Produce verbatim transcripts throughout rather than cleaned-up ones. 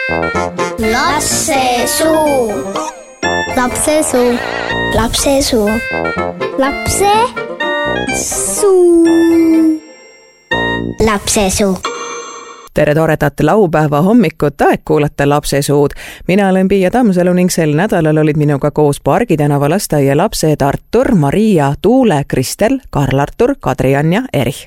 Lapsesuu. Lapsesuu. Lapsesuu. Lapsesuu. Lapsesuu. Tere toredat laupäeva hommikut, aeg kuulata Lapsesuud. Mina olen Piia Tammsalu ning sel nädalal olid minuga koos Pargi tänava lasteaia lapsed Artur, Maria, Tuule, Kristel, Karl-Artur, Kadri-Jan ja Erich.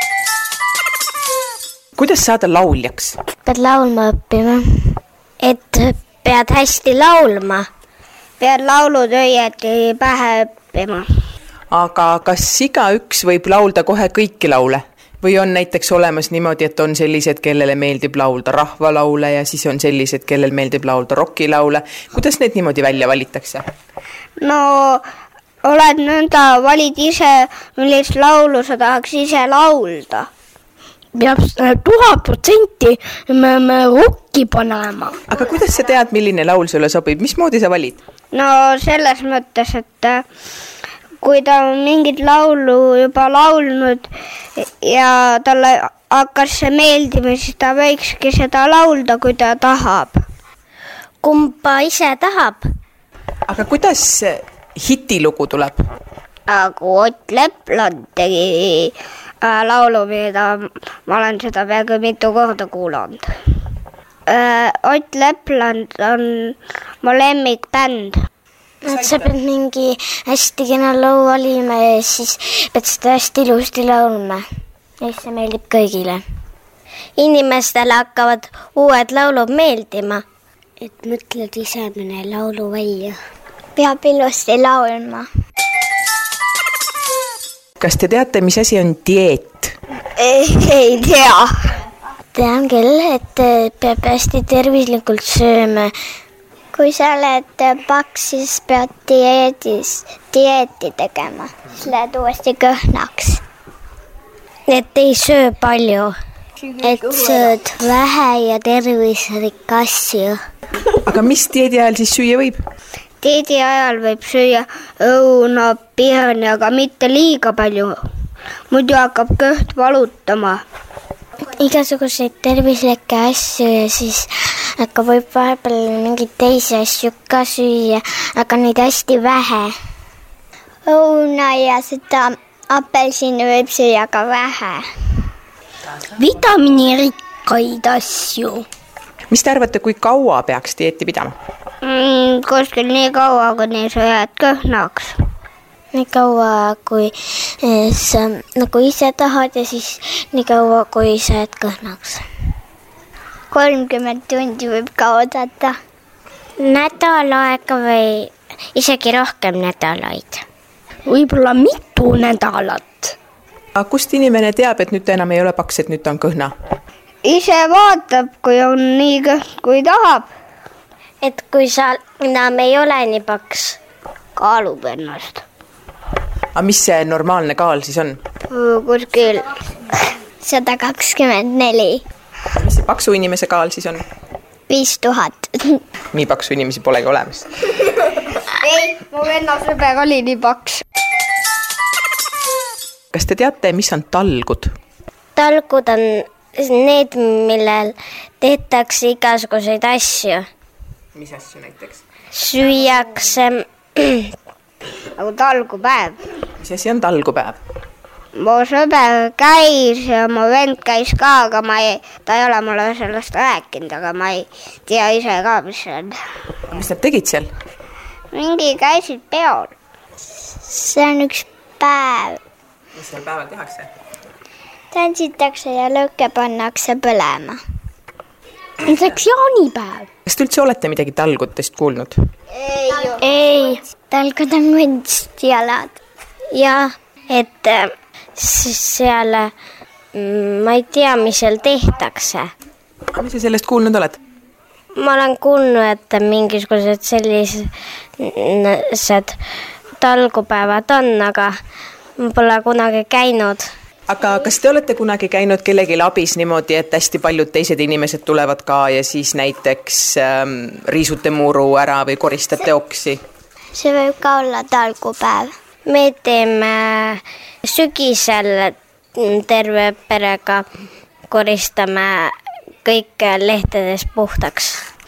Kuidas saada lauljaks? Pead laulma õppima. Et pead hästi laulma. Pead laulud õieti pähe õppima. Aga kas igaüks võib laulda kohe kõiki laule? Või on näiteks olemas niimoodi, et on sellised, kellele meeldib laulda rahvalaule ja siis on sellised, kellel meeldib laulda rockilaule. Kuidas need niimoodi välja valitakse? No, oled nõnda, valid ise, millist laulu sa tahaks ise laulda. Peab tuhat protsenti me, me rocki panema. Aga kuidas sa tead, milline laul sulle sobib? Mismoodi sa valid? No selles mõttes, et kui ta on mingit laulu juba laulnud ja talle hakkas see meeldima, siis ta võikski seda laulda, kui ta tahab. Kumba ise tahab. Aga kuidas hitilugu tuleb? Aga Ott Lepland tegi äh, laulu, mida ma olen seda peaaegu mitu korda kuulanud. Äh, Ott Lepland on mu lemmikbänd. Et sa pead mingi hästi kena loo valima ja siis pead seda hästi ilusti laulma. Ja see meeldib kõigile. Inimestele hakkavad uued laulud meeldima. Et mõtled ise mõne laulu välja. Peab ilusti laulma. Kas te teate, mis asi on dieet? Ei, ei tea. Tean küll, et peab hästi tervislikult sööma. Kui sa oled paks, siis pead dieedis, dieeti tegema. Siis lähed uuesti kõhnaks. Et ei söö palju. Et sööd vähe ja tervislik asju. Aga mis dieedi ajal siis süüa võib? Dieedi ajal võib süüa õuna, pihani, aga mitte liiga palju. Muidu hakkab kõht valutama. Igasuguseid tervislikke asju ja siis aga võib vahepeal mingeid teisi asju ka süüa, aga neid hästi vähe. Õuna ja seda apelsini võib süüa ka vähe. Vitamiinirikkaid asju. Mis te arvate, kui kaua peaks dieeti pidama? Mm, kuskil nii kaua, kuni sa jääd kõhnaks. Nii kaua, kui sa nagu ise tahad ja siis nii kaua, kui sa jääd kõhnaks. kolmkümmend tundi võib ka oodata. Nädal aega või isegi rohkem nädalaid. Võib-olla mitu nädalat. Aga kust inimene teab, et nüüd ta enam ei ole paks, et nüüd ta on kõhna? Ise vaatab, kui on nii kõht, kui tahab. Et kui sa enam ei ole nii paks, kaalub ennast. Aga mis see normaalne kaal siis on? Kuskil sada kakskümmend neli. Mis see paksu inimese kaal siis on? viis tuhat. Nii paksu inimesi polegi olemas. Ei, mu venna sõber oli nii paks. Kas te teate, mis on talgud? Talgud on need, millel tehtakse igasuguseid asju. Mis asju näiteks? Süüakse. Nagu talgupäev. Mis asi on talgupäev? Mu sõber käis ja mu vend käis ka, aga ma ei, ta ei ole mulle sellest rääkinud, aga ma ei tea ise ka, mis see on. Mis nad tegid seal? Mingi käisid peol. See on üks päev. Mis seal päeval tehakse? Tantsitakse ja lõkke pannakse põlema. Näiteks jaanipäev. Kas te üldse olete midagi talgutest kuulnud? Ei, ei. Talgud on kunstialad. Ja, et seal, ma ei tea, mis seal tehtakse. Aga mis sa sellest kuulnud oled? Ma olen kuulnud, et mingisugused sellised talgupäevad on, aga ma pole kunagi käinud. Aga kas te olete kunagi käinud kellegi abis niimoodi, et hästi paljud teised inimesed tulevad ka ja siis näiteks ähm, riisute muru ära või koristate oksi? See võib ka olla talgupäev. Me teeme sügisel terve perega, koristame kõik lehtedes puhtaks.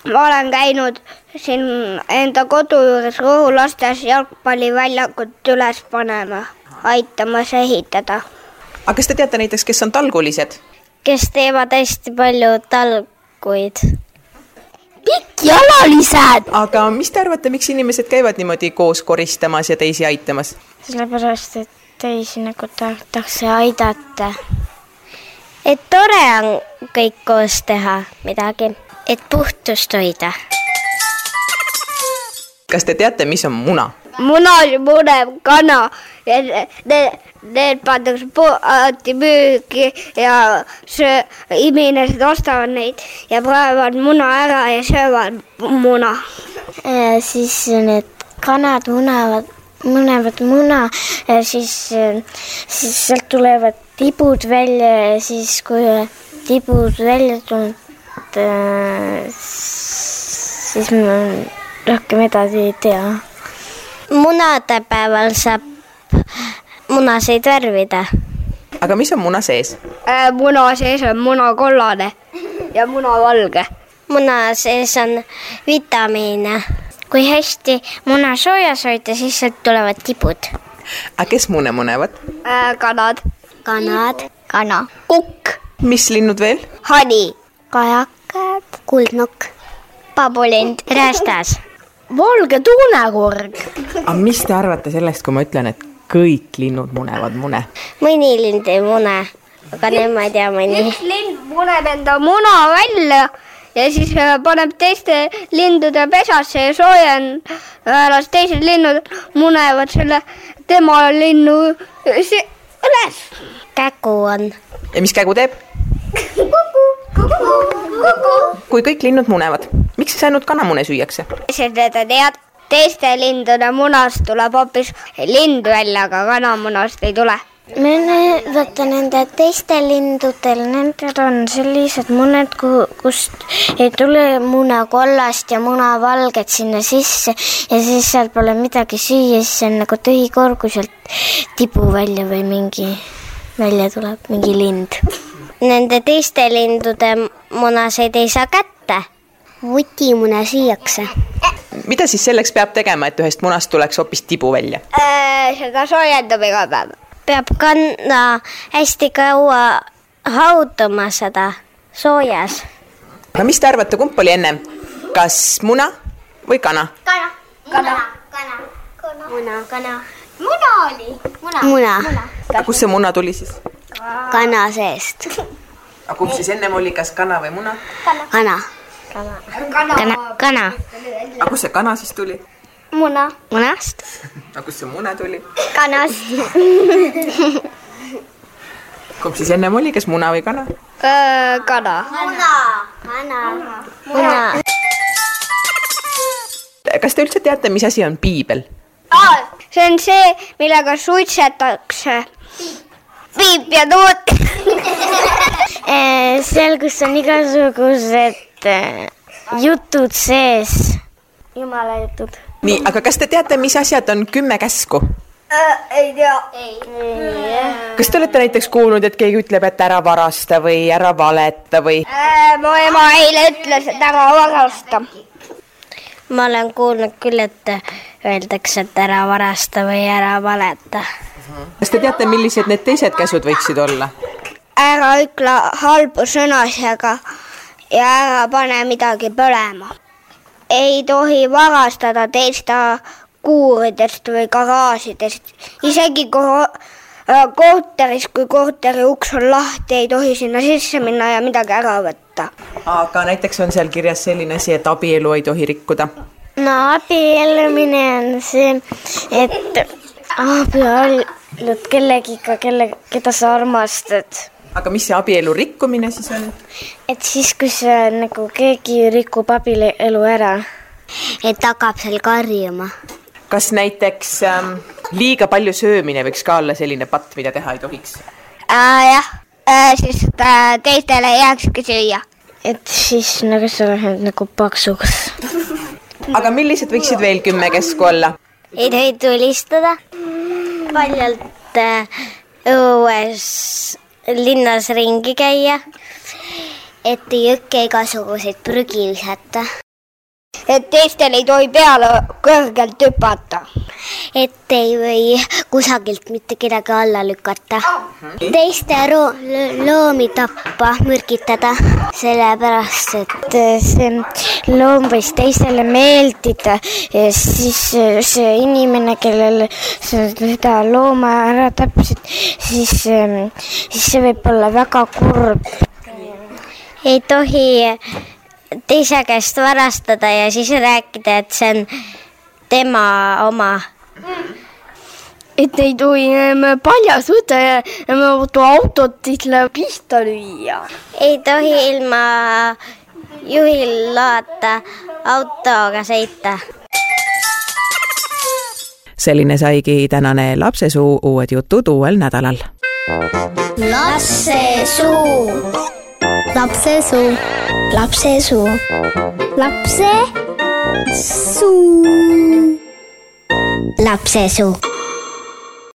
ma olen käinud siin enda kodu juures rohulastes jalgpalliväljakut üles panema, aitamas ehitada. aga kas te teate näiteks, kes on talgulised? Kes teevad hästi palju talguid. Pikkjalalised! Aga mis te arvate, miks inimesed käivad niimoodi koos koristamas ja teisi aitamas? Sellepärast, et teisi nagu tahetakse aidata. Et tore on kõik koos teha midagi, et puhtust hoida. Kas te teate, mis on muna? Muna on munev kana ja need, need pandakse pooti müüki ja söö, inimesed ostavad neid ja praevad muna ära ja söövad muna. Ja siis need kanad munavad, munevad muna ja siis, siis sealt tulevad tibud välja ja siis kui tibud välja tulevad, siis ma rohkem edasi ei tea. Munade päeval saab munaseid värvida. Aga mis on muna sees? Äh, muna sees on muna kollane ja muna valge. Muna sees on vitamiine. Kui hästi muna soojas hoida, siis sealt tulevad tibud. Aga kes mune munevad? Äh, kanad. Kanad. Kana. Kukk. Mis linnud veel? Hani. Kajakad. Kuldnukk. Pabulind. Räästas. Valge tuunekorg. Aga mis te arvate sellest, kui ma ütlen, et kõik linnud munevad mune? Mõni lind ei mune, aga need ma ei tea mõni. Üks lind muneb enda muna välja ja siis paneb teiste lindude pesasse ja soojen. Las teised linnud munevad selle tema linnu üles. Kägu on. Ja mis kägu teeb? Kuku, kuku, kuku. Kui kõik linnud munevad, miks siis ainult kanamune süüakse? Seda tead, teiste lindude munast tuleb hoopis lind välja, aga kanamunast ei tule. Vaata nende teiste lindudel, nendel on sellised muned, kust ei tule muna kollast ja muna valget sinna sisse ja siis seal pole midagi süüa, siis on nagu tühi korg, kui sealt tibu välja või mingi välja tuleb mingi lind. Nende teiste lindude munaseid ei saa kätte. Vutimune süüakse. Mida siis selleks peab tegema, et ühest munast tuleks hoopis tibu välja? Äh, seda soojendab iga päev. Peab kanna hästi kaua hauduma seda soojas. Aga mis te arvate, kump oli ennem? Kas muna või kana? Kana. Kana. Kana. Muna. Kana. Muna oli. Muna. Muna. Aga kus see muna tuli siis? Kana seest. Aga kumb siis ennem oli, kas kana või muna? Kana. Kana. Kana. Kana. Aga kus see kana siis tuli? Muna. Munast. Aga kus see muna tuli? Kanast. Kumb siis ennem oli, kas muna või kana? Äh, kana. Muna. Kana. Muna. Kas te üldse teate, mis asi on piibel? See on see, millega suitsetakse. Piip ja tuut. Seal, kus on igasugused jutud sees. Jumala jutud. Nii, aga kas te teate, mis asjad on kümme käsku? Äh, ei tea. Ei. Kas te olete näiteks kuulnud, et keegi ütleb, et ära varasta või ära valeta või? Äh, mu ema eile ütles, et ära varasta. Ma olen kuulnud küll, et öeldakse, et ära varasta või ära valeta. Kas te teate, millised need teised käsud võiksid olla? Ära ütle halbu sõnasega ja ära pane midagi põlema. Ei tohi varastada teiste kuuridest või garaažidest. Isegi korteris, kui korteri uks on lahti, ei tohi sinna sisse minna ja midagi ära võtta. Aga näiteks on seal kirjas selline asi, et abielu ei tohi rikkuda. No abiellumine on see, et abiellud kellegiga, kelle, keda sa armastad. Aga mis see abielu rikkumine siis on? Et siis, kui see, nagu keegi rikub abielu ära. Et hakkab seal karjuma. Kas näiteks ähm, liiga palju söömine võiks ka olla selline patt, mida teha ei tohiks? Äh, jah, äh, siis äh, teistele jääkski süüa. Et siis nagu sa lähed nagu paksuks. Aga millised võiksid veel kümme käsku olla? Ei tohi tulistada. Paljalt äh, õues linnas ringi käia. Et ei õkke igasuguseid prügi visata. et teistel ei tohi peale kõrgelt hüpata. Et ei või kusagilt mitte kedagi alla lükata. Teiste ro- loomi tappa, mürgitada. Sellepärast, et see loom võis teisele meeldida ja siis see inimene, kellel seda looma ära tapsid, siis, siis see võib olla väga kurb. Ei tohi teise käest varastada ja siis rääkida, et see on tema oma. Et ei tohi paljas võtta ja autot pihta lüüa. Ei tohi ilma juhil loata autoga sõita. Selline saigi tänane Lapsesuu, uued jutud uuel nädalal. Lapsesuu. Lapsesuu. Lapsesuu. Lapsesuu. Lapsesuu.